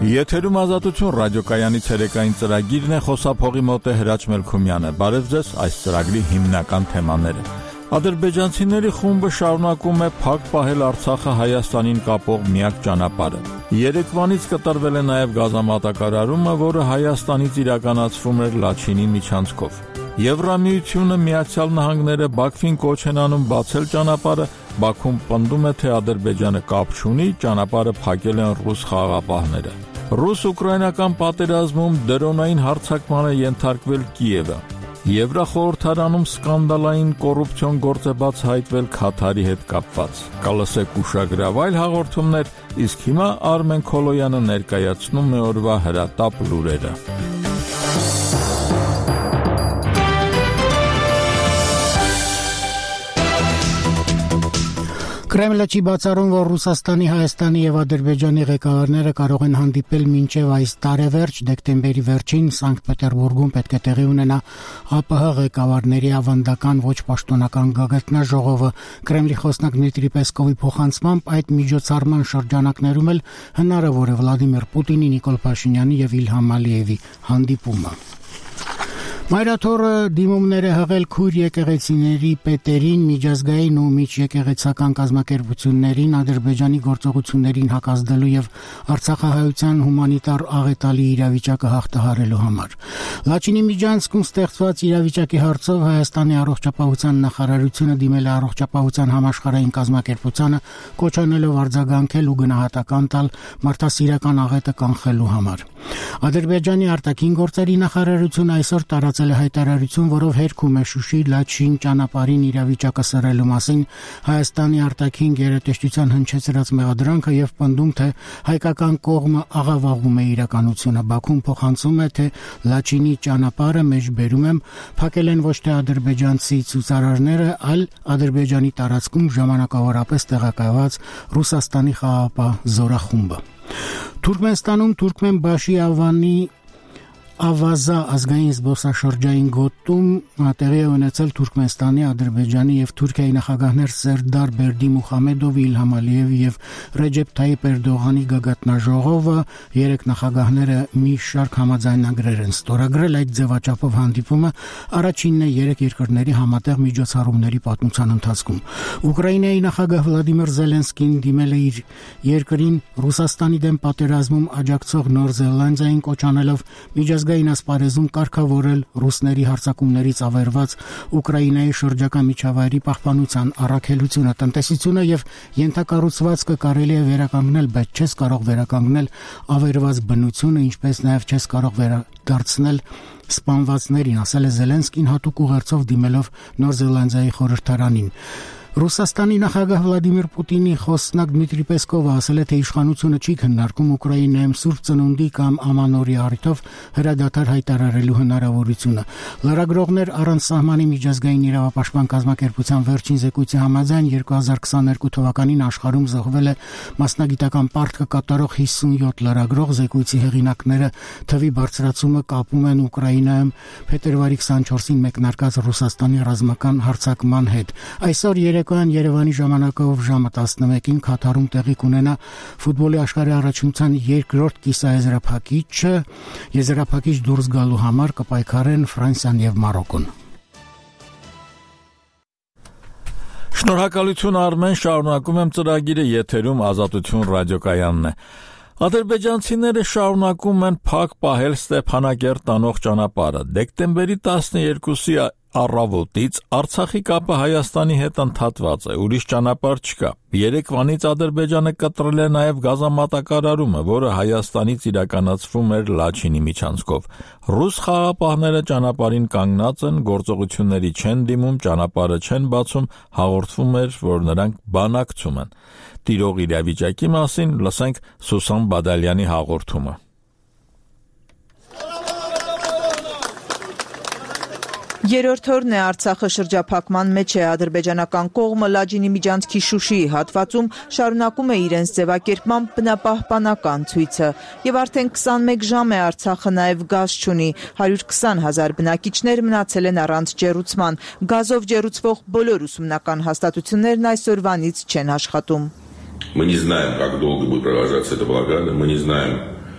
Եթերում ազատություն ռադիոկայանի ցերեկային ծրագիրն է, խոսափողի մոտ է Հրաչ Մելքումյանը։ Բարև ձեզ, այս ծրագրի հիմնական թեմաները։ Ադրբեջանցիների խումբը շարունակում է փակ պահել Արցախը Հայաստանին կապող միակ ճանապարհը։ Երեկվանից կտրվել է նաև գազամատակարարումը, որը Հայաստանից իրականացվում էր Լաչինի միջանցքով։ Եվրամիությունը, Միացյալ Նահանգները Բաքվին կոչ են անում բացել ճանապարհը, Բաքուն պնդում է, թե Ադրբեջանը կապ չունի, ճանապարհը փակել են ռուս խաղաղապահները։ Ռուս-ուկրաինական պատերազմում դրոնային հարձակման է ենթարկվել Կիևը։ Եվրախորհրդարանում սկանդալային կոռուպցիոն գործ է բաց հայտվել Քաթարի հետ կապված։ Կլսեք ուշագրավ այլ հաղորդումներ, իսկ հիմա Արմեն Քոլոյանը ներկայացնում է օրվա հրատապ լուրերը։ Կրեմլը չի բացառում, որ Ռուսաստանի, Հայաստանի եւ Ադրբեջանի ղեկավարները կարող են հանդիպել մինչեւ այս տարեվերջ, դեկտեմբերի վերջին Սանկտ Պետերբուրգում պետք է տեղի ունենա ԱՊՀ ղեկավարների ավանդական ոչ պաշտոնական գագաթնաժողովը։ Կրեմլի խոսնակ Դմիտրի Պեսկովի փոխանցմամբ այդ միջոցառման շրջանակներում էլ հնարավոր է Վլադիմիր Պուտինի, Նիկոլ Փաշինյանի եւ Իլհամ Ալիևի հանդիպումը։ Մայրաթորը դիմումներ է հղել քույր եկեղեցիների պետերին, միջազգային ու միջեկեղեցական կազմակերպություններին Ադրբեջանի գործողություններին հակազդելու եւ Արցախահայության հումանիտար աղետալի իրավիճակը հաղթահարելու համար։ Լաչինի միջանցքում ստեղծված իրավիճակի հարցով Հայաստանի առողջապահության նախարարությունը դիմել է առողջապահության համաշխարհային կազմակերպությանը, կոչանելով արձագանքել ու գնահատական տալ մարդասիրական աղետը կանխելու համար։ Ադրբեջանի արտաքին գործերի նախարարությունը այսօր տարածել է հայտարարություն, որով հերքում է Շուշի Լաչին ճանապարհին իրավիճակը սրելու մասին Հայաստանի արտաքին գերատեսչության հնչեցրած մեղադրանքը եւ պնդում, թե հայկական կողմը աղավաղում է իրականությունը։ Բաքուն փոխանցում է, թե Լաչինի ճանապարհը մեջբերում եմ փակել են ոչ թե ադրբեջանցի ցուցարարները, այլ Ադրբեջանի տարածքում ժամանակավորապես տեղակայված Ռուսաստանի խաղաղապահ զորախումբը։ Թուրքմենստանում Թուրքմենբաշի Ավանի Ավազա ազգային զբոսաշրջային գոտում տեղի է ունեցել Թուրքմենստանի, Ադրբեջանի եւ Թուրքիայի նախագահներ Սերդար Բերդիմուխամեդովի, Իլհամ Ալիևի եւ Ռեջեփ Թայիպ Էրդողանի գագաթնաժողովը երեք նախագահները մի շարք համաձայնագրեր են ստորագրել։ Այդ ձևաչափով հանդիպումը առաջինն է երեք երկրների համատեղ միջոցառումների պատմության ընթացքում։ Ուկրաինայի նախագահ Վլադիմիր Զելենսկին դիմել է իր երկրին Ռուսաստանի դեմ պատերազմում աջակցող Նոր Զելանդիային, կոչանելով միջազգային ասպարեզում կարգավորել ռուսների հարձակումներից ավերված Ուկրաինայի շրջակա միջավայրի պահպանության առաքելությունը։ Տնտեսությունը եւ ենթակառուցվածքը կարելի է վերականգնել, բայց չես կարող վերականգնել ավերված բնությունը, ինչպես նաեւ չես կարող վերադարձնել սպանվածներին, ասել է Զելենսկին հատուկ ուղերձով դիմելով Նոր Զելանդիայի խորհրդարանին։ Ռուսաստանի նախագահ Վլադիմիր Պուտինի խոսնակ Դմիտրի Պեսկովը ասել է, թե իշխանությունը չի քննարկում Ուկրաինայում Սուրբ Ծնունդի կամ Ամանորի առիթով հրադադար հայտարարելու հնարավորությունը։ Լրագրողներ առանց սահմանի միջազգային իրավապաշտպան կազմակերպության վերջին զեկույցի համաձայն 2022 թվականին աշխարհում զոհվել է մասնագիտական պարտքը կատարող 57 լրագրող։ Զեկույցի հեղինակները թվի բարձրացումը կապում են Ուկրաինայում փետրվարի 24-ին մեկնարկած Ռուսաստանի ռազմական հարձակման հետ։ Այսօր Երևանի ժամանակով ժամը 11-ին Քաթարում տեղի կունենա ֆուտբոլի աշխարհի առաջնության երկրորդ կիսաեզրափակիչը։ Եզրափակիչ դուրս գալու համար կպայքարեն Ֆրանսիան եւ Մարոկոն։ Շնորհակալություն Արմեն, շարունակում եմ ծրագիրը, եթերում Ազատություն ռադիոկայանն է։ Ադրբեջանցիները շարունակում են փակ պահել Ստեփանագերտ տանող ճանապարհը։ Դեկտեմբերի 12-ի առավոտից Արցախի կապը Հայաստանի հետ ընդհատված է, ուրիշ ճանապարհ չկա։ Երեկվանից Ադրբեջանը կտրել է նաև գազամատակարարումը, որը Հայաստանից իրականացվում էր Լաչինի միջանցքով։ Ռուս խաղաղապահները ճանապարհին կանգնած են, գործողությունների չեն դիմում, ճանապարհը չեն բացում, հաղորդվում էր, որ նրանք բանակցում են։ Տիրող իրավիճակի մասին լսենք Սուսան Բադալյանի հաղորդումը։ Երրորդ օրն է Արցախը շրջափակման մեջ է, ադրբեջանական կողմը Լաչինի միջանցքի Շուշիի հատվածում շարունակում է իրենց ձևակերպման բնապահպանական ցույցը, եւ արդեն 21 ժամ է Արցախը նաեւ գազ չունի, 120,000 բնակիչներ մնացել են առանց ջեռուցման, գազով ջեռուցվող բոլոր ուսումնական հաստատություններն այսօրվանից չեն աշխատում։ Мы не знаем, как долго будет продолжаться эта блокада, мы не знаем,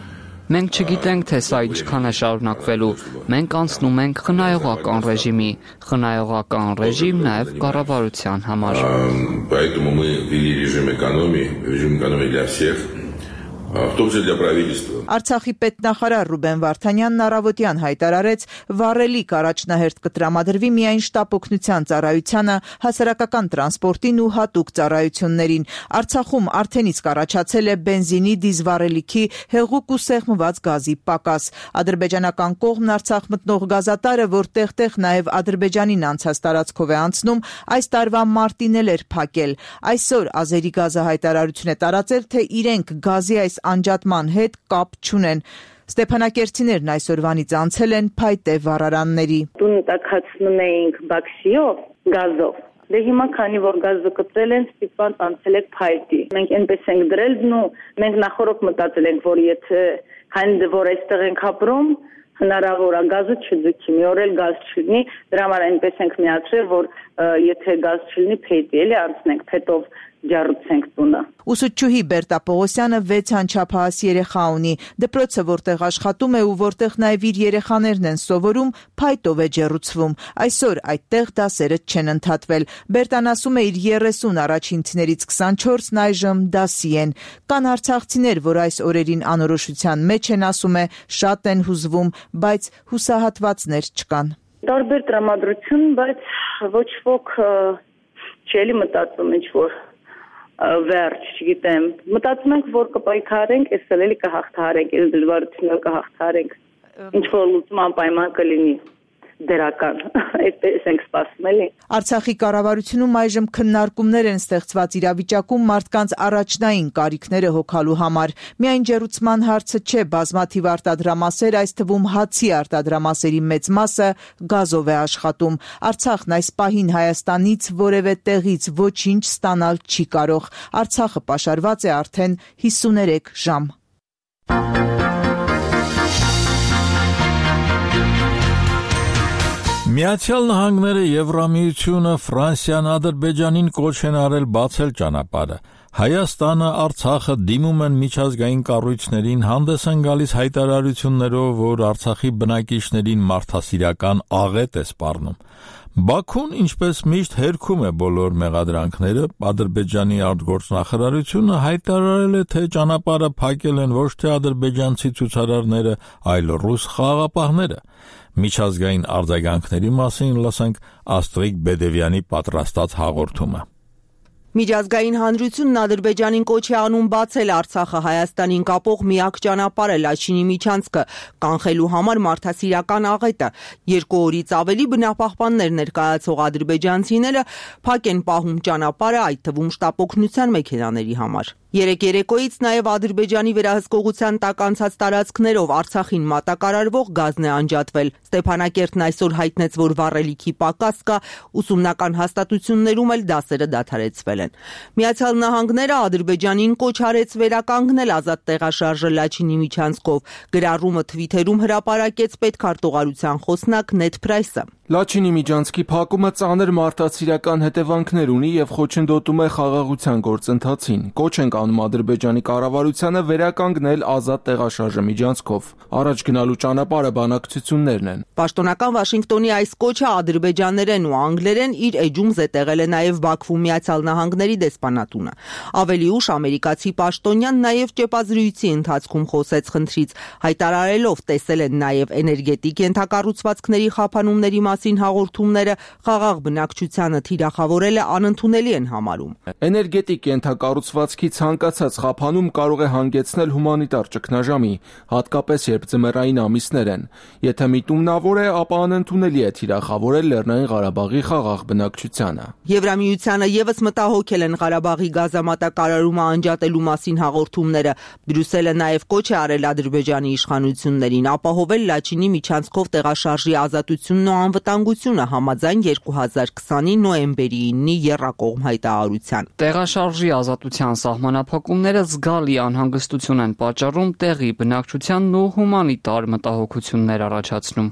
Մենք չգիտենք, թե սա ինչքան է շարունակվելու։ Մենք անցնում ենք խնայողական ռեժիմի, խնայողական ռեժիմ նաև կառավարության համար։ Поэтому мы ввели режим экономии для всех. В том числе для правительства. Արցախի պետնախարար Ռուբեն Վարդանյանն առավոտյան հայտարարեց, վառելիք առաջնահերթ կտրամադրվի միայն շտապօգնության ծառայությանը, հասարակական տրանսպորտին ու հատուկ ծառայություններին։ Արցախում արդեն իսկ առաջացել է բենզինի, դիզվառելիքի, հեղուկ ու սեղմված գազի պակաս։ Ադրբեջանական կողմն Արցախ մտնող գազատարը, որ տեղ-տեղ նաև Ադրբեջանին անցած տարածքով է անցնում, այս տարվա մարտին էլ էր փակել։ Այսօր Ազերի գազը հայտարարություն է տարածել, թե իրենք գազի այս անջատման հետ կապ չունեն։ Ստեփանակերտցիներն այսօրվանից անցել են փայտե վառարանների։ Տունը տաքացնում էինք բաքսիով, գազով։ Դե հիմա քանի որ գազը կտրել են, ստիպված անցել եք փայտի։ Մենք այնպես ենք դրել, մենք նախորդ մտածել ենք, որ եթե քանի որ այստեղ ենք ապրում, հնարավոր է գազը չձգի, մի օր էլ գազ չլինի, դրա համար այնպես ենք միացրել, որ եթե գազ չլինի, փեյտի էլի անցնենք, փետով ջառուցենք տունը։ Ուսուցչուհի Բերտա Պողոսյանը 6 անչափահաս երեխա ունի։ Դպրոցը, որտեղ աշխատում է ու որտեղ նաև իր երեխաներն են սովորում, փայտով է ջեռուցվում։ Այսօր այդտեղ դասերը չեն ընդհատվել։ Բերտան ասում է, իր 30 առաջինցիներից 24-ն այժմ դասի են։ Կան արցախցիներ, որ այս օրերին անորոշության մեջ են, ասում է, շատ են հուզվում, բայց հուսահատվածներ չկան։ Տարբեր տրամադրություն, բայց ոչ ոք չի մտածում ինչ-որ վերջ, չգիտեմ, մտածում ենք, որ կպայքարենք, այս էլի կհաղթահարենք, այս դժվարությունը կհաղթահարենք, ինչ-որ լուծում անպայման կլինի դրական, այդպես ենք սպասում էլի։ Արցախի կառավարությունում այժմ քննարկումներ են ստեղծված իրավիճակում մարդկանց առաջնային կարիքները հոգալու համար։ Միայն ջեռուցման հարցը չէ, բազմաթիվ արտադրամասեր, այս թվում հացի արտադրամասերի մեծ մասը գազով է աշխատում։ Արցախն այս պահին Հայաստանից որևէ տեղից ոչինչ ստանալ չի կարող։ Արցախը պաշարված է արդեն 53 ժամ։ Միացյալ Նահանգները, Եվրամիությունը, Ֆրանսիան, Ադրբեջանին կոչ են արել բացել ճանապարհը։ Հայաստանը, Արցախը դիմում են միջազգային կառույցներին, հանդես են գալիս հայտարարություններով, որ Արցախի բնակիչներին մարդասիրական աղետ է սպառնում։ Բաքուն, ինչպես միշտ, հերքում է բոլոր մեղադրանքները։ Ադրբեջանի արտգործնախարարությունը հայտարարել է, թե ճանապարհը փակել են ոչ թե ադրբեջանցի ցուցարարները, այլ ռուս խաղաղապահները։ Միջազգային արձագանքների մասին լսենք Աստրիկ Բեդևյանի պատրաստած հաղորդումը։ Միջազգային հանրությունն Ադրբեջանին կոչ է անում բացել Արցախը Հայաստանին կապող միակ ճանապարհը Լաչինի միջանցքը, կանխելու համար մարդասիրական աղետը։ 2 օրից ավելի բնապահպաններ ներկայացող ադրբեջանցիները փակ են պահում ճանապարհը, այդ թվում շտապօգնության մեքենաների համար։ Երեկ երեկոյից նաև Ադրբեջանի վերահսկողության տակ անցած տարածքներով Արցախին մատակարարվող գազն է անջատվել։ Ստեփանակերտն այսօր հայտնեց, որ վառելիքի պակաս կա, ուսումնական հաստատություններում էլ դասերը դադարեցվել են։ Միացյալ Նահանգները Ադրբեջանին կոչ արեց վերականգնել ազատ տեղաշարժը Լաչինի միջանցքով։ Գրառումը Թվիթերում հրապարակեց պետքարտուղարության խոսնակ Նեդ Փրայսը։ Լաչինի միջանցքի փակումը ծանր մարդասիրական հետևանքներ ունի եւ խոչընդոտում է խաղաղության գործընթացին։ Կոչ ենք անում Ադրբեջանի կառավարությանը վերականգնել ազատ տեղաշարժը միջանցքով։ Առաջ գնալու ճանապարհը բանակցություններն են։ Պաշտոնական Վաշինգտոնի այս կոչը ադրբեջաներեն ու անգլերեն իր էջում զետեղել է նաև Բաքվում Միացյալ Նահանգների դեսպանատունը։ Ավելի ուշ ամերիկացի պաշտոնյան նաև ճեպազրույցի ընթացքում խոսեց խնդրից, հայտարարելով տեսել են նաև էներգետիկ ենթակառուցվածքների խափանումների մասին հաղորդումները, խաղաղ բնակչությանը թիրախավորելը անընդունելի են համարում։ Էներգետիկ ենթակառուցվածքի ցանկացած խափանում կարող է հանգեցնել հումանիտար ճգնաժամի, հատկապես երբ ձմեռային ամիսներ են։ Եթե միտումնավոր է, ապա անընդունելի է թիրախավորել Լեռնային Ղարաբաղի խաղաղ բնակչությանը։ Եվրամիությանը եւս մտահոգել են Ղարաբաղի գազամատակարարումը անջատելու մասին հաղորդումները։ Բրյուսելը նաև կոչ է արել Ադրբեջանի իշխանություններին ապահովել Լաչինի միջանցքով տեղաշարժի ազատությունն ու անվտանգությունը համաձայն 2020-ի նոյեմբերի 9-ի եռակողմ հայտարարության։ Տեղաշարժի ազատության սահմանափակումները զգալի անհանգստություն են պատճառում տեղի բնակչությանն ու հումանիտար մտահոգություններ առաջացնում։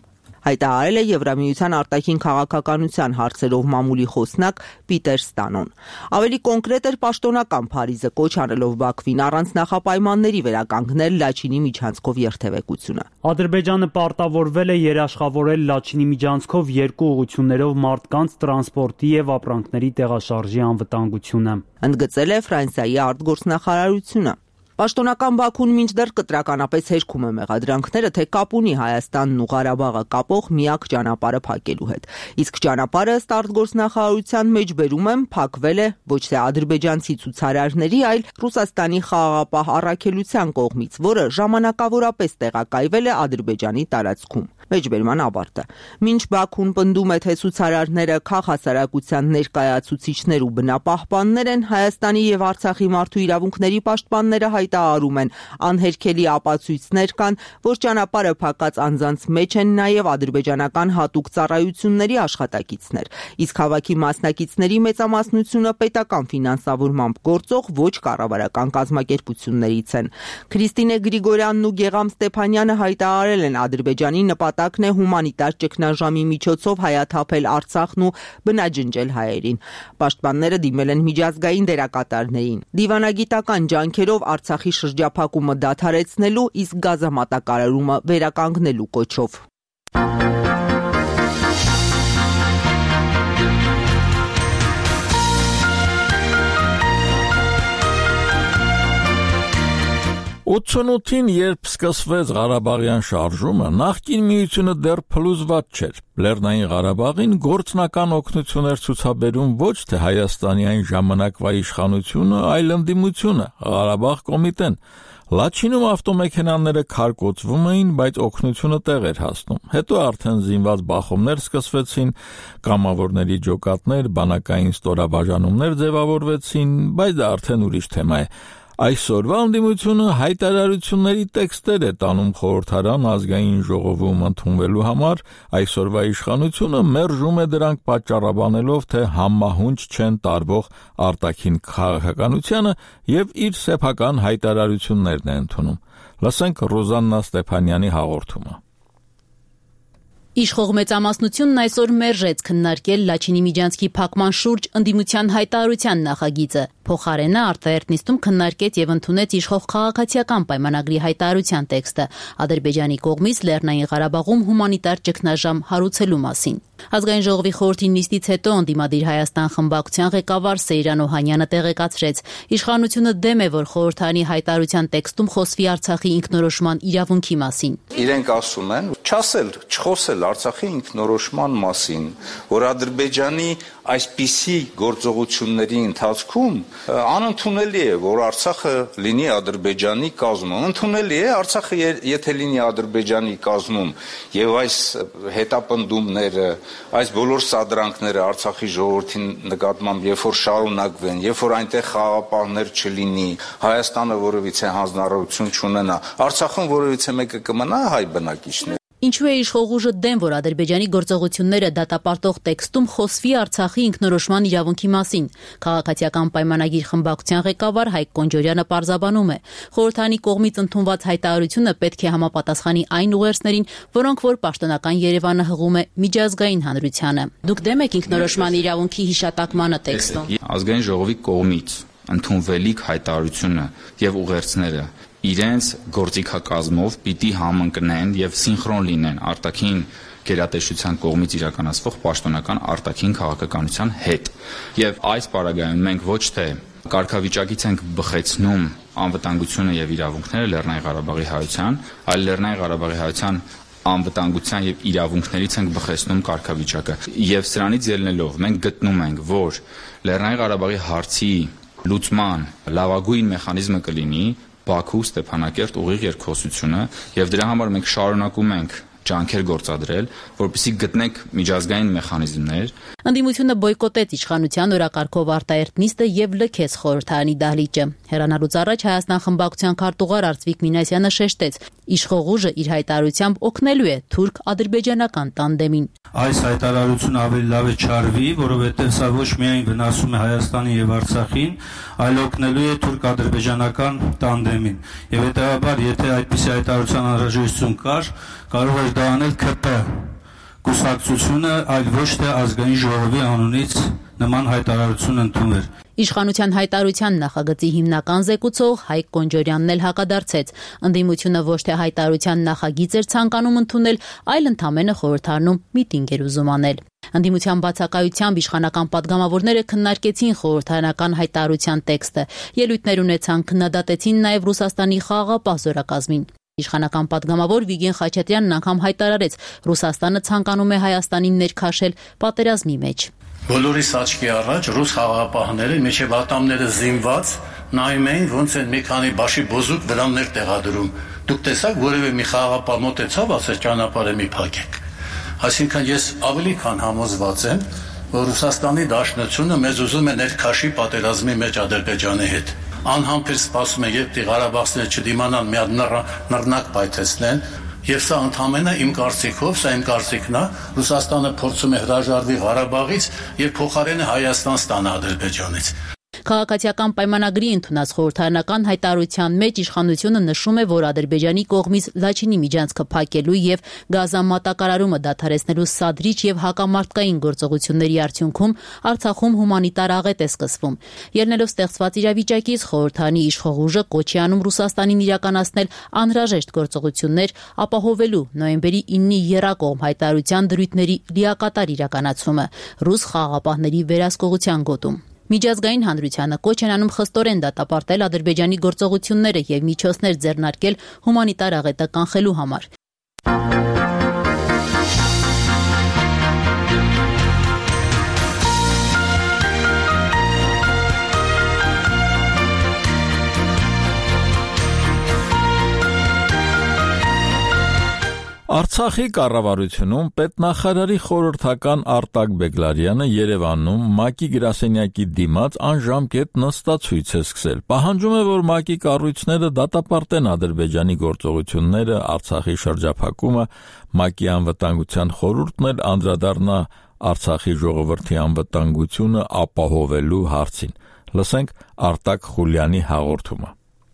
հայտարարել է Եվրամիության արտաքին քաղաքականության հարցերով մամուլի խոսնակ Պիտեր Ստանոն։ Ավելի կոնկրետ էր պաշտոնական Փարիզը կոչ անելով Բաքվին առանց նախապայմանների վերականգնել Լաչինի միջանցքով երթևեկությունը։ Ադրբեջանը պարտավորվել է երաշխավորել Լաչինի միջանցքով երկու ուղղություններով մարդկանց տրանսպորտի եւ ապրանքների տեղաշարժի անվտանգությունը, ընդգծել է Ֆրանսիայի արտգործնախարարությունը։ Պաշտոնական Բաքուն մինչդեռ կտրականապես հերքում է մեղադրանքները, թե կապ ունի Հայաստանն ու Ղարաբաղը կապող միակ ճանապարհը փակելու հետ։ Իսկ ճանապարհը ըստ արտգործնախարարության մեջ բերում եմ փակվել է ոչ թե ադրբեջանցի ցուցարարների, այլ Ռուսաստանի խաղաղապահ առաքելության կողմից, որը ժամանակավորապես տեղակայվել է Ադրբեջանի տարածքում։ Մեջբերման ավարտը։ Մինչ Բաքուն պնդում է, թե ցուցարարները քաղաքասարակության ներկայացուցիչներ ու բնապահպաններ են, Հայաստանի եւ Արցախի մարդու իրավունքների պաշտպանները հայտարարում են, անհերքելի ապացույցներ կան, որ ճանապարհը փակած անձանց մեջ են նաեւ ադրբեջանական հատուկ ծառայությունների աշխատակիցներ, իսկ հավաքի մասնակիցների մեծամասնությունը պետական ֆինանսավորմամբ գործող ոչ կառավարական կազմակերպություններից են։ Քրիստինե Գրիգորյանն ու Գեգամ Ստեփանյանը հայտարարել են Ադրբեջանի նպատակն է հումանիտար ճգնաժամի միջոցով հայաթափել Արցախն ու բնաջնջել հայերին։ Պաշտպանները դիմել են միջազգային դերակատարներին, դիվանագիտական ջանքերով Արցախի շրջափակումը դադարեցնելու, իսկ գազամատակարարումը վերականգնելու կոչով։ Ութսունութին, երբ սկսվեց Ղարաբաղյան շարժումը, նախկին միությունը դեռ փլուզված չէր։ Լեռնային Ղարաբաղին գործնական օգնություն էր ցուցաբերում ոչ թե Հայաստանի այն ժամանակվա իշխանությունը, այլ ընդդիմությունը, Ղարաբաղ կոմիտեն։ Լաչինում ավտոմեքենաները քարկոծվում էին, բայց օգնությունը տեղ էր հասնում։ Հետո արդեն զինված բախումներ սկսվեցին, կամավորների ջոկատներ, բանակային ստորաբաժանումներ ձևավորվեցին, բայց դա արդեն ուրիշ թեմա է։ Այսօրվա ընդդիմությունը հայտարարությունների տեքստեր է տանում խորհրդարան ազգային ժողովում ընդունվելու համար, այսօրվա իշխանությունը մերժում է դրանք պատճառաբանելով, թե համահունչ չեն տարվող արտաքին քաղաքականությանը եւ իր սեփական հայտարարություններն է ընդունում։ Լսենք Ռոզաննա Ստեփանյանի հաղորդումը։ Իշխող մեծամասնությունն այսօր մերժեց քննարկել Լաչինի միջանցքի փակման շուրջ ընդդիմության հայտարարության նախագիծը։ Փոխարենը արտահերթ նիստում քննարկեց եւ ընդունեց իշխող քաղաքացիական պայմանագրի հայտարարության տեքստը Ադրբեջանի կողմից Լեռնային Ղարաբաղում հումանիտար ճգնաժամ հարուցելու մասին։ Ազգային ժողովի խորհրդի նիստից հետո ընդդիմադիր Հայաստան խմբակցության ղեկավար Սեյրան Օհանյանը տեղեկացրեց, իշխանությունը դեմ է, որ խորհրդարանի հայտարարության տեքստում խոսվի Արցախի ինքնորոշման իրավունքի մասին։ Իրենք ասում են, չխոսել Արցախի ինքնորոշման մասին, որ Ադրբեջանի այսպիսի գործողությունների ընթացքում անընդունելի է, որ Արցախը լինի Ադրբեջանի կազմում։ Ընդունելի է Արցախը եթե լինի Ադրբեջանի կազմում եւ այս հետապնդումները, այս բոլոր սադրանքները Արցախի ժողովրդի նկատմամբ երբ որ շարունակվեն, երբ որ այնտեղ խաղաղապահներ չլինի, Հայաստանը որևիցե հանձնարարություն չունենա, Արցախում որևիցե մեկը կմնա հայ բնակիչներ։ Ինչու է իշխող ուժը դեմ, որ Ադրբեջանի գործողությունները դատապարտող տեքստում խոսվի Արցախի ինքնորոշման իրավունքի մասին։ Քաղաքացիական պայմանագիր խմբակցության ղեկավար Հայկ Կոնջորյանը պարզաբանում է, խորհրդարանի կողմից ընդունված հայտարարությունը պետք է համապատասխանի այն ուղերձներին, որոնք որ պաշտոնական Երևանը հղում է միջազգային հանրությանը։ Դուք դեմ եք ինքնորոշման իրավունքի հիշատակմանը տեքստում։ Ազգային ժողովի կողմից ընդունվելիք հայտարարությունը եւ ուղերձները իրենց գործիքակազմով պիտի համընկնեն եւ սինխրոն լինեն արտաքին գերատեսչության կողմից իրականացվող պաշտոնական արտաքին քաղաքականության հետ։ Եվ այս պարագայում մենք ոչ թե կարգավիճակից ենք բխեցնում անվտանգությունը եւ իրավունքները Լեռնային Ղարաբաղի հայության, այլ Լեռնային Ղարաբաղի հայության անվտանգության եւ իրավունքներից ենք բխեցնում կարգավիճակը։ Եվ սրանից ելնելով մենք գտնում ենք, որ Լեռնային Ղարաբաղի հարցի լուծման լավագույն մեխանիզմը կլինի Բաքու Ստեփանակերտ ուղիղ երկխոսությունը եւ դրա համար մենք շարունակում ենք ջանքեր գործադրել, որպեսզի գտնենք միջազգային մեխանիզմներ։ Ընդդիմությունը բոյկոտեց իշխանության օրակարգով արտահերթ նիստը եւ լքեց խորհրդարանի դահլիճը։ Հեռանալուց առաջ Հայաստան խմբակցության քարտուղար Արծվիկ Մինասյանը շեշտեց, իշխող ուժը իր հայտարարությամբ օգնելու է թուրք-ադրբեջանական տանդեմին։ Այս հայտարարությունը ավելի լավ է չարվի, որովհետև սա ոչ միայն վնասում է Հայաստանի եւ Արցախին, այլ օգնելու է թուրք-ադրբեջանական տանդեմին։ Եվ հետեւաբար, եթե այդպիսի հայտարարության անհրաժեշտություն կար, կարող էր դա անել ԿՊ, կուսակցությունը, այլ ոչ թե ազգային ժողովի անունից նման հայտարարություն ընդուներ։ Իշխանության հայտարարության նախագծի հիմնական զեկուցող Հայկ Կոնջորյանն էլ հակադարձեց։ Ընդդիմությունը ոչ թե հայտարարության նախագիծ էր ցանկանում ընդունել, այլ ընդամենը խորհրդարանում միտինգ էր ուզում անել։ Ընդդիմության բացակայությամբ իշխանական падգամավորները քննարկեցին խորհրդարանական հայտարարության տեքստը։ Ելույթներ ունեցան, քննադատեցին նաև Ռուսաստանի խաղաղապահ զորակազմին։ Իշխանական падգամավոր Վիգեն Խաչատրյանն անգամ հայտարարեց, Ռուսաստանը ցանկանում է Հայաստանին ներքաշել պատերազմի մեջ։ Բոլորիս աչքի առաջ ռուս խաղաղապահները միջև ատամները զինված նայում էին, ոնց են մի քանի բաշի բոզուկ վրաններ տեղադրում։ Դուք տեսաք, որևէ մի խաղաղապահ մոտեցավ, ասեց ճանապարհը մի փակեք։ Այսինքն ես ավելի քան համոզված եմ, որ Ռուսաստանի Դաշնությունը մեզ ուզում է ներքաշի պատերազմի մեջ Ադրբեջանի հետ։ Անհամբեր սպասում է, երբ Ղարաբաղցիները չդիմանան մի հատ նռնակ պայթեցնեն, եւ սա ընդհանրապես իմ կարծիքով, սա իմ կարծիքն է, Ռուսաստանը փորձում է հրաժարվի Ղարաբաղից եւ փոխարենը Հայաստան ստանա Ադրբեջանից։ Քաղաքացիական պայմանագրի ընդունած խորհրդարանական հայտարարության մեջ իշխանությունը նշում է, որ Ադրբեջանի կողմից Լաչինի միջանցքը փակելու եւ գազամատակարարումը դադարեցնելու սադրիչ եւ հակամարտկային գործողությունների արդյունքում Արցախում հումանիտար աղետ է սկսվում։ Ելնելով ստեղծված իրավիճակից խորհրդարանի իշխող ուժը կոչ է անում Ռուսաստանին իրականացնել անհրաժեշտ գործողություններ, ապահովելու նոյեմբերի 9-ի եռակողմ հայտարարության դրույթների լիակատար իրականացումը ռուս խաղաղապահների վերահսկողության գոտում։ Միջազգային հանրությանը կոչ են անում խստորեն դատապարտել Ադրբեջանի գործողությունները եւ միջոցներ ձեռնարկել հումանիտար աղետը կանխելու համար։ Արցախի կառավարությունում պետնախարարի խորհրդական Արտակ Բեգլարյանը Երևանում ՄԱԿ-ի գրասենյակի դիմաց անժամկետ նստացույց է սկսել։ Պահանջում է, որ ՄԱԿ-ի կառույցները դատապարտեն Ադրբեջանի գործողությունները, Արցախի շրջափակումը, ՄԱԿ-ի անվտանգության խորհուրդն էլ անդրադառնա Արցախի ժողովրդի անվտանգությունը ապահովելու հարցին։ Լսենք Արտակ Խուլյանի հաղորդումը։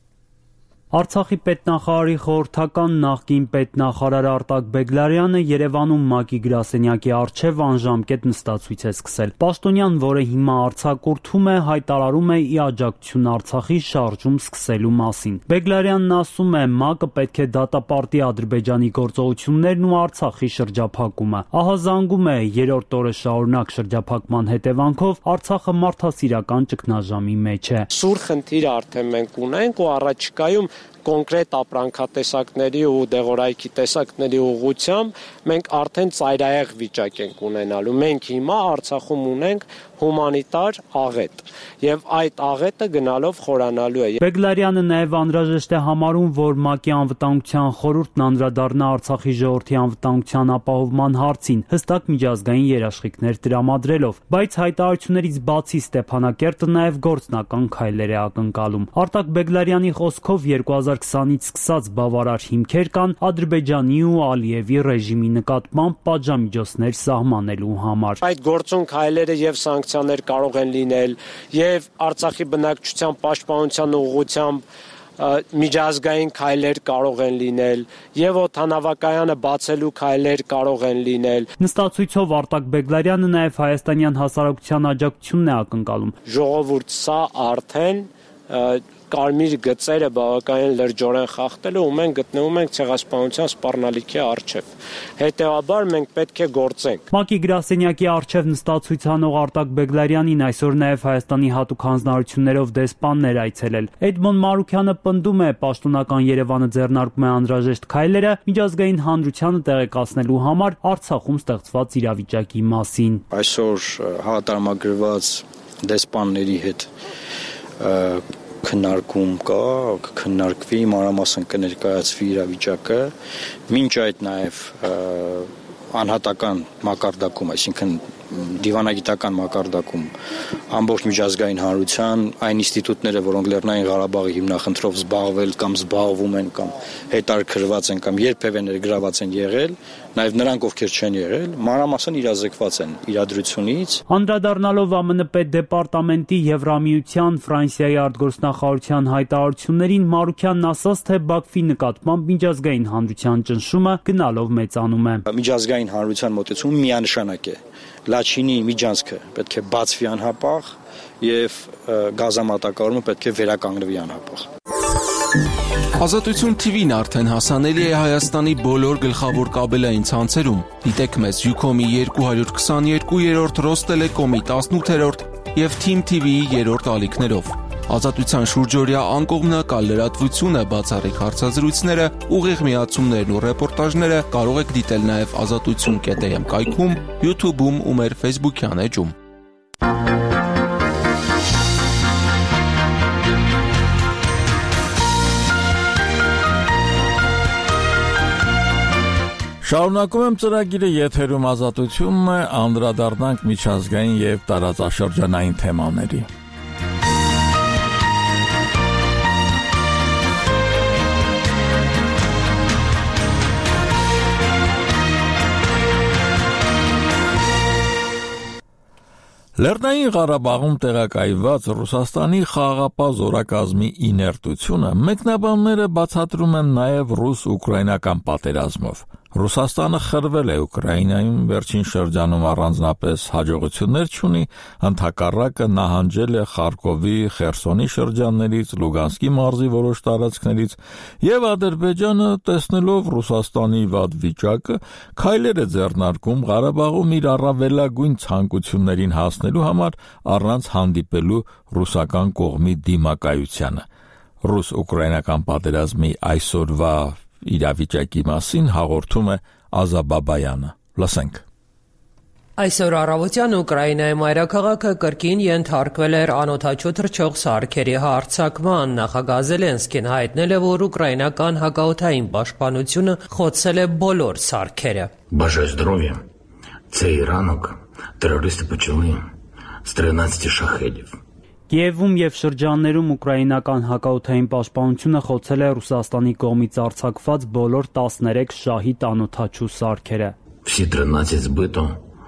Արցախի պետնախարարի խորհրդական նախկին պետնախարար Արտակ Բեգլարյանը Երևանում ՄԱԿ-ի գրասենյակի առջև անժամկետ նստացույց է սկսել։ Պաշտոնյան, որը հիմա արձակուրդում է, հայտարարում է ի աջակցություն Արցախի շարժում սկսելու մասին։ Բեգլարյանն ասում է, ՄԱԿ-ը պետք է դատապարտի Ադրբեջանի գործողություններն ու Արցախի շրջափակումը։ Ահազանգում է, երրորդ օրը շարունակ շրջափակման հետևանքով Արցախը մարդասիրական ճգնաժամի մեջ է։ Սուր խնդիր արդեն մենք ունենք ու առաջիկայում կոնկրետ ապրանքատեսակների ու դեղորայքի տեսակների ուղղությամբ մենք արդեն ծայրահեղ վիճակ ենք ունենալու։ Մենք հիմա Արցախում ունենք հումանիտար աղետ եւ այդ աղետը գնալով խորանալու է։ Բեգլարյանը նաեւ անհրաժեշտ է համարում, որ ՄԱԿ-ի անվտանգության խորհուրդն անդրադառնա Արցախի ժողովրդի անվտանգության ապահովման հարցին, հստակ միջազգային երաշխիքներ տրամադրելով, բայց հայտարարություններից բացի Ստեփանակերտը նաեւ գործնական քայլեր է ակնկալում։ Արտակ Բեգլարյանի խոսքով 2020-ից սկսած բավարար հիմքեր կան Ադրբեջանի ու Ալիևի ռեժիմի նկատմամբ պատժամիջոցներ սահմանելու համար։ Այդ գործուն քայլերը եւ սանկցիաներ կարող են լինել եւ Արցախի բնակչության պաշտպանության ուղղությամբ միջազգային քայլեր կարող են լինել եւ օդանավակայանը բացելու քայլեր կարող են լինել։ Նստացույցով Արտակ Բեգլարյանը նաեւ հայաստանյան հասարակության աջակցությունն է ակնկալում։ Ժողովուրդ սա արդեն կարմիր գծերը բավականին լրջորեն խախտելու ու մենք գտնվում ենք ցեղասպանության սպառնալիքի առջև։ Հետևաբար մենք պետք է գործենք։ ՄԱԿ-ի գրասենյակի առջև նստացույց անող Արտակ Բեգլարյանին այսօր նաև Հայաստանի հատուկ հանձնարարություններով դեսպաններ այցելել։ Էդմոն Մարուքյանը պնդում է, պաշտոնական Երևանը ձեռնարկում է անհրաժեշտ քայլերը միջազգային հանրությանը տեղեկացնելու համար Արցախում ստեղծված իրավիճակի մասին։ Այսօր հրատարակագրված դեսպանների հետ քննարկում կա, քննարկվի, մանրամասն կներկայացվի իրավիճակը, մինչ այդ նաև անհատական մակարդակում, այսինքն դիվանագիտական մակարդակում ամբողջ միջազգային հանրության այն ինստիտուտները, որոնք Լեռնային Ղարաբաղի հիմնախնդրով զբաղվել կամ զբաղվում են կամ հետաքրքրված են կամ երբևէ ներգրաված են եղել, նաև նրանք, ովքեր չեն եղել, մանրամասն իրազեկված են իրադրությունից։ Անդրադառնալով ԱՄՆ պետդեպարտամենտի Եվրամիության Ֆրանսիայի արտգործնախարարության հայտարարություններին, Մարուքյանն ասաց, թե Բաքվի նկատմամբ միջազգային հանրության ճնշումը գնալով մեծանում է։ Միջազգային հանրության մոտեցումը միանշանակ է։ Լաչինի միջանցքը պետք է բացվի անհապաղ եւ գազամատակարարումը պետք է վերականգնվի անհապաղ։ Ազատություն TV-ն արդեն հասանելի է Հայաստանի բոլոր գլխավոր կաբելային ցանցերում։ Դիտեք մեզ Ucom-ի 222-րդ, Ռոստելեկոմի 18-րդ եւ Team TV-ի 3-րդ ալիքներով։ Ազատության շուրջօրյա անկողմնակալ լրատվությունը, բացառիկ հարցազրույցները, ուղիղ միացումներն ու ռեպորտաժները կարող եք դիտել նաև azatutsun.am կայքում, YouTube-ում ու մեր Facebook-յան էջում։ Շարունակում եմ ծրագիրը, եթերում ազատությունն է, անդրադառնանք միջազգային եւ տարածաշրջանային թեմաների։ Լեռնային Ղարաբաղում տեղակայված Ռուսաստանի խաղաղապահ զորակազմի իներտությունը մեկնաբանները բացատրում են նաև ռուս-ուկրաինական պատերազմով։ Ռուսաստանը խրվել է Ուկրաինայում, վերջին շրջանում առանձնապես հաջողություններ չունի, ընդհակառակը նահանջել է Խարկովի, Խերսոնի շրջաններից, Լուգանսկի մարզի որոշ տարածքներից, եւ Ադրբեջանը, տեսնելով Ռուսաստանի վատ վիճակը, քայլեր է ձեռնարկում Ղարաբաղում իր առավելագույն ցանկություններին հասնելու համար առանց հանդիպելու ռուսական կողմի դիմակայությանը։ Ռուս-ուկրաինական պատերազմի այսօրվա իրավիճակի մասին հաղորդում է Ազաբաբայանը։ Լսենք։ Այսօր առավոտյան Ուկրաինայի մայրաքաղաքը կրկին ենթարկվել էր անօդաչու թռչող սարքերի հարձակման։ Նախագահ Զելենսկին հայտնել է, որ ուկրաինական հակաօդային պաշտպանությունը խոցել է բոլոր սարքերը։ Бажаю здоров'я. Цей ранок терористи почали з 13 шахедів. Կիևում եւ շրջաններում ուկրաինական հակաօդային պաշտպանությունը խոցել է Ռուսաստանի կողմից արձակված բոլոր 13 շահիդ անօդաչու սարքերը։ Всі 13 збито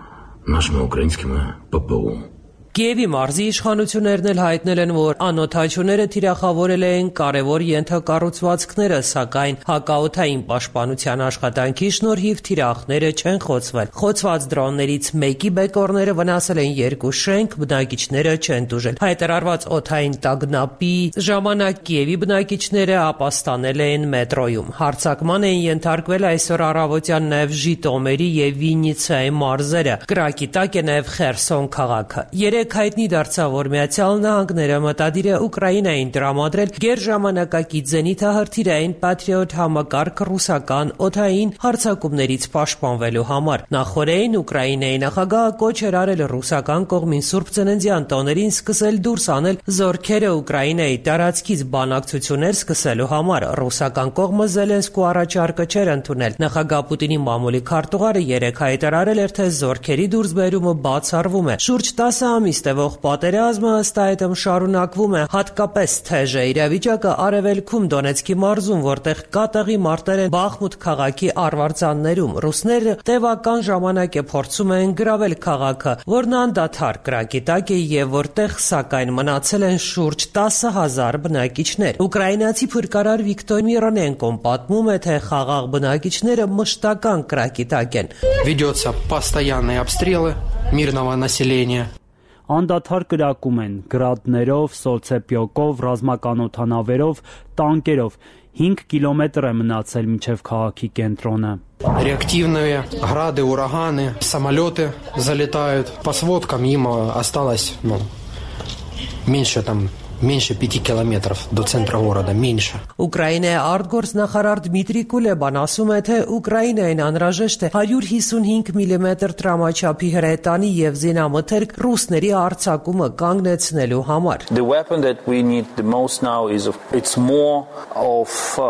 нашими українськими ППО. Կիևի մարզի իշխանություններն էլ հայտնել են, որ անօդաչուները թիրախավորել են կարևոր ենթակառուցվածքները, սակայն հակաօդային պաշտպանության աշխատանքի շնորհիվ թիրախները չեն խոցվել։ Խոցված դրոններից մեկի բեկորները վնասել են 2 շենք, բնակիչները չեն տուժել։ Հայտարարված օդային տագնապի ժամանակ Կիևի բնակիչները ապաստանել են մետրոյում։ Հարձակման են ենթարկվել այսօր առավոտյան նաև Ժիտոմերի եւ Վիննիցայի մարզերը։ Կրակի տակ է նաև Խերսոն քաղաքը։ Հայտնի դարձավ, որ Միացյալ Նահանգները մտադիր է Ուկրաինային տրամադրել գերժամանակակից զենիթահրթիռային Patriot համակարգ ռուսական օդային հարձակումներից պաշտպանվելու համար։ Նախորդին Ուկրաինայի նախագահը կոչ էր արել ռուսական կողմին Սուրբ Ծննդյան տոներին սկսել դուրս անել զորքերը Ուկրաինայի տարածքից բանակցություններ սկսելու համար։ Ռուսական կողմը Զելենսկու առաջարկը չէր ընդունել։ Նախագահ Պուտինի մամուլի քարտուղարը երեկ հայտարարել էր, թե զորքերի դուրսբերումը բացառվում է։ Շուրջ 10 ամիս տևող պատերազմը ըստ այդմ շարունակվում է, հատկապես թեժ է իրավիճակը Արևելքում Դոնեցկի մարզում, որտեղ կատաղի մարտեր են Բախմուտ քաղաքի արվարձաններում։ Ռուսները տևական ժամանակ է փորձում են գրավել քաղաքը, որն անդադար կրակի տակ է եւ որտեղ սակայն մնացել են շուրջ 10,000 բնակիչներ։ Ուկրաինացի փրկարար Վիկտոր Միրանենկոն պատմում է, թե խաղաղ բնակիչները մշտական կրակի տակ են։ Ведется постоянные обстрелы мирного населения. Անդադար կրակում են գրադներով, սոցեպյոկով, ռազմական օդանավերով, տանկերով։ 5 կիլոմետր է մնացել մինչև քաղաքի կենտրոնը։ Реактивные грады, ураганы, самолеты залетают. По сводкам им осталось меньше Меньше 5 километров до центра города, меньше. Ուկրաինայի արտգործնախարար Դմիտրի Կուլեբան ասում է, թե Ուկրաինային անհրաժեշտ է 155 mm տրամաչափի հրետանի եւ զինամթերք ռուսների արձակումը կանգնեցնելու համար։ The weapon that we need the most now is it's more of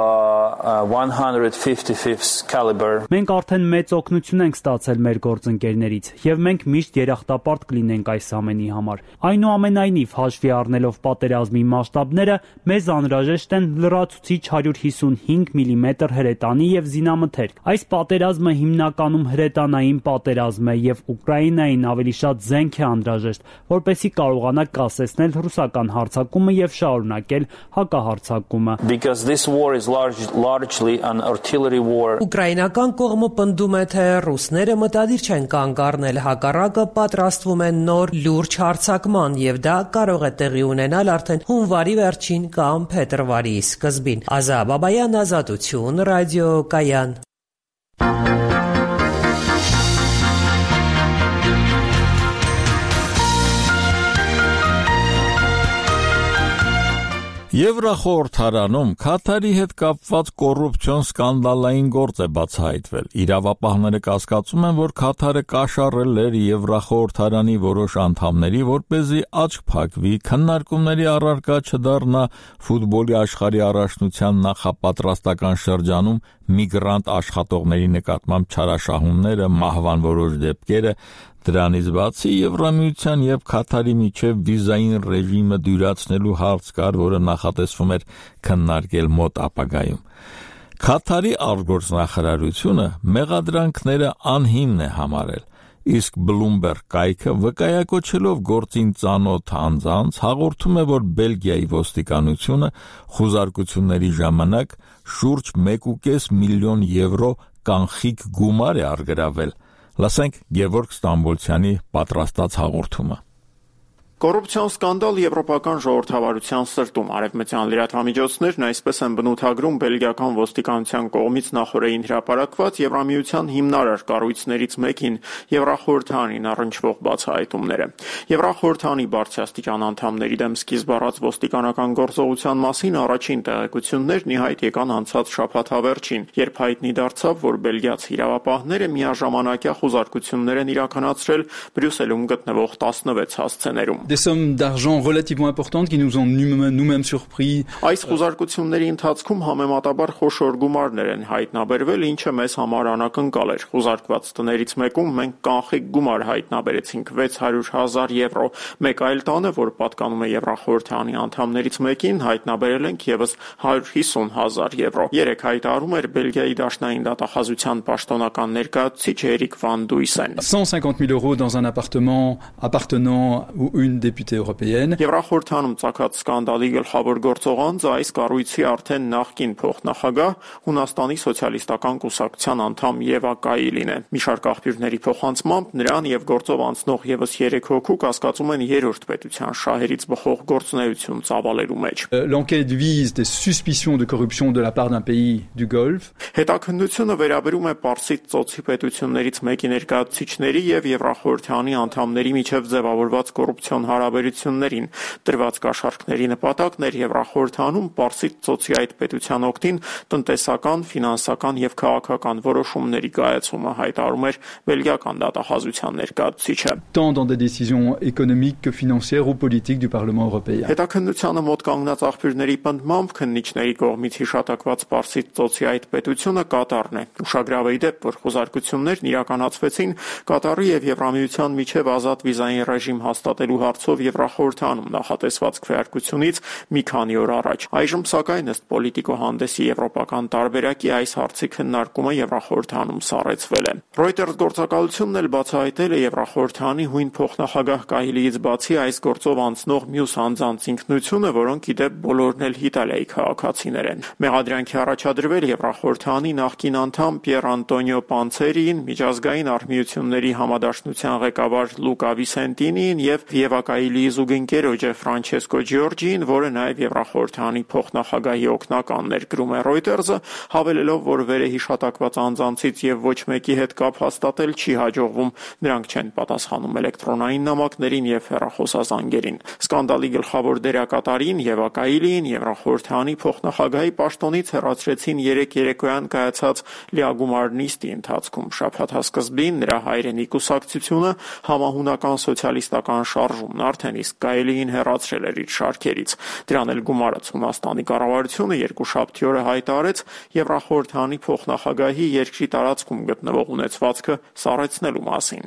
155th caliber. Մենք արդեն մեծ օգնություն ենք ստացել մեր գործընկերներից եւ մենք միշտ երախտապարտ կլինենք այս ամենի համար։ Այնուամենայնիվ, հաշվի առնելով պատերազմի մասշտաբները, մեզ անհրաժեշտ են լրացուցիչ 155 mm հրետանի եւ զինամթերք։ Այս պատերազմը հիմնականում հրետանային պատերազմ է եւ Ուկրաինային ավելի շատ զենք է անհրաժեշտ, որպեսզի կարողանա կասեցնել ռուսական հարձակումը եւ շարունակել հակահարձակումը։ Because this war is largely an artillery war. Ուկրաինական կողմը պնդում է, թե ռուսները մտադիր չեն կանգ առնել, հակառակը պատրաստվում են նոր լուրջ հարձակման եւ դա կարող է տեղի ունենալ արդեն հունվարի վերջին կամ փետրվարի սկզբին։ Ազա Բաբայան, Ազատություն, ռադիո Կայան։ Եվրախորհրդարանում Քաթարի հետ կապված կոռուպցիոն սկանդալային գործ է բացահայտվել։ Իրավապահները կասկածում են, որ Քաթարը կաշառել էր Եվրախորհրդարանի որոշ անդամների, որպեսզի աչք փակվի, քննարկումների առարկա չդառնա ֆուտբոլի աշխարհի առաջնության նախապատրաստական շրջանում միգրանտ աշխատողների նկատմամբ չարաշահումները, մահվան որոշ դեպքերը։ Դրանից բացի Եվրամիության եւ Քաթարի միջև վիզային ռեժիմը դյուրացնելու հարց կար, որը նախատեսվում էր քննարկել մոտ ապագայում։ Քաթարի արտգործնախարարությունը մեղադրանքները անհիմն է համարել, իսկ Bloomberg կայքը վկայակոչելով գործին ծանոթ անձանց հաղորդում է, որ Բելգիայի ոստիկանությունը խուզարկությունների ժամանակ շուրջ 1.5 միլիոն եվրո կանխիկ գումար է արգրավել։ Լսենք Գևորգ Ստամբոլցյանի պատրաստած հաղորդումը։ Կոռուպցիոն սկանդալ եվրոպական ժողովրդավարության սրտում արևմտյան լրատվամիջոցներն այսպես են բնութագրում բելգիական ոստիկանության կողմից նախորդին հրապարակված Եվրամիության հիմնարար կառույցներից մեկին Եվրախորհրդանին առնչվող բացահայտումները։ Եվրախորհրդանի բարձրաստիճան անդամների դեմ սկիզբ առած ոստիկանական գործողության մասին առաջին տեղեկություններն ի հայտ եկան անցած շաբաթավերջին, երբ հայտնի դարձավ, որ բելգիացի իրավապահները միաժամանակյա խուզարկություններ են իրականացրել Բրյուսելում գտնվող 16 հասցեներում։ Des sommes d'argent relativement importantes qui nous ont nous-mêmes surpris. Այս խուզարկությունների ընթացքում համեմատաբար խոշոր գումարներ են հայտնաբերվել, ինչը մեզ համար անակնկալ էր։ Խուզարկված տներից մեկում մենք կանխիկ գումար հայտնաբերեցինք 600,000 եվրո։ Մեկ այլ տանը, որ պատկանում է Եվրախորհրդանի անդամներից մեկին, հայտնաբերել ենք եւս 150,000 եվրո։ Երեք հայտարարում էր Բելգիայի դաշնային դատախազության պաշտոնական ներկայացուցիչ Էրիկ Վան Դույսեն։ 150,000 euros dans un appartement appartenant ou une députée européenne. Եվրախորհրդանում ցակած սկանդալի գլխավոր գործողանձը այս կառույցի արդեն նախկին փոխնախագահ Հունաստանի սոցիալիստական կուսակցության անդամ Եվա Կայիլին է։ Մի շարք աղբյուրների փոխանցմամբ նրան եւ գործով անցնող եւս 3 հոգու կասկածում են երրորդ պետության շահերից բխող գործունեություն ծավալելու մեջ։ L'enquête vise des suspicions de corruption de la part d'un pays du Golfe. Հետաքննությունը վերաբերում է Պարսից ծոցի պետություններից մեկի ներկայացուցիչների եւ Եվրախորհրդանի անդամների միջև ձևավորված կոռուպցիոն հարաբերություններին։ Տրված կաշառքների նպատակն էր Եվրախորհրդանում Պարսից ծոցի այդ պետության օգտին տնտեսական, ֆինանսական եւ քաղաքական որոշումների կայացումը, հայտարարում էր բելգիական դատախազության ներկայացուցիչը։ Tant dans des décisions économiques que financières ou politiques du Parlement européen. Հետաքննությանը մոտ կանգնած աղբյուրների պնդմամբ քննիչների կողմից հիշատակված Պարսից ծոցի այդ պետությունը Կատարն է։ Ուշագրավ է դեպ, որ խոզարկություններն իրականացվեցին Կատարի եւ Եվրամիության միջև ազատ վիզային ռեժիմ հաստատելու հարցով Եվրախորհրդանում նախատեսված քվեարկությունից մի քանի օր առաջ։ Այժմ սակայն ըստ Պոլիտիկո հանդեսի եվրոպական տարբերակի այս հարցի քննարկումը Եվրախորհրդանում սառեցվել է։ Reuters գործակալությունն էլ բացահայտել է Եվրախորհրդանի հույն փոխնախագահ Կահիլիից բացի այս գործով անցնող մյուս անձանց ինքնությունը, որոնք ի դեպ բոլորն էլ Իտալիայի քաղաքացիներ են։ Մեղադրանքի առաջադրվել Եվրախորհրդանի նախկին անդամ Պիեր Անտոնիո Պանցերին, միջազգային արհմիությունների համադաշնության ղեկավար Լուկա Վիսենտինին եւ Եվա Ակայիլի զուգընկերոջը Ֆրանչեսկո Ջիորջին, որը նաև Եվրախորհրդանի փոխնախագահի օգնականն էր, գրում է Reuters-ը, հավելելով, որ վերահիշատակված անձանցից եւ ոչ մեկի հետ կապ հաստատել չի հաջողվում, նրանք չեն պատասխանում էլեկտրոնային նամակներին եւ հեռախոսազանգերին։ Սկանդալի գլխավոր դերակատարին եւ Ակայիլին Եվրախորհրդանի փոխնախագահի պաշտոնից հեռացրեցին 3 երեկոյան կայացած լիագումար նիստի ընթացքում։ Շաբաթասկզբին նրա հայրենի կուսակցությունը համահունական սոցիալիստական շարժումն արդեն իսկ Գայելիին հեռացրել էր իր շարքերից։ Դրան էլ գումարած Հունաստանի կառավարությունը երկուշաբթի օրը հայտարարեց Եվրախորհրդանի փոխնախագահի երկրի տարածքում գտնվող ունեցվածքը սառեցնելու մասին։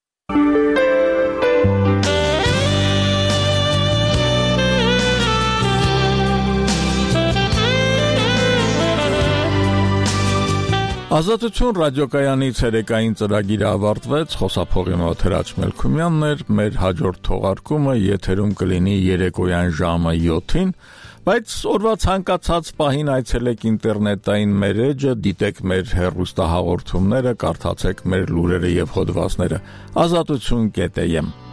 Ազատություն ռադիոկայանի ցերեկային ծրագիրը ավարտվեց, խոսափողի մոտ Հրաչ Մելքումյանն էր, մեր հաջորդ թողարկումը եթերում կլինի երեկոյան ժամը 7-ին, բայց օրվա ցանկացած պահին այցելեք ինտերնետային մեր էջը, դիտեք մեր հեռուստահաղորդումները, կարդացեք մեր լուրերը եւ հոդվածները, azatutsun.am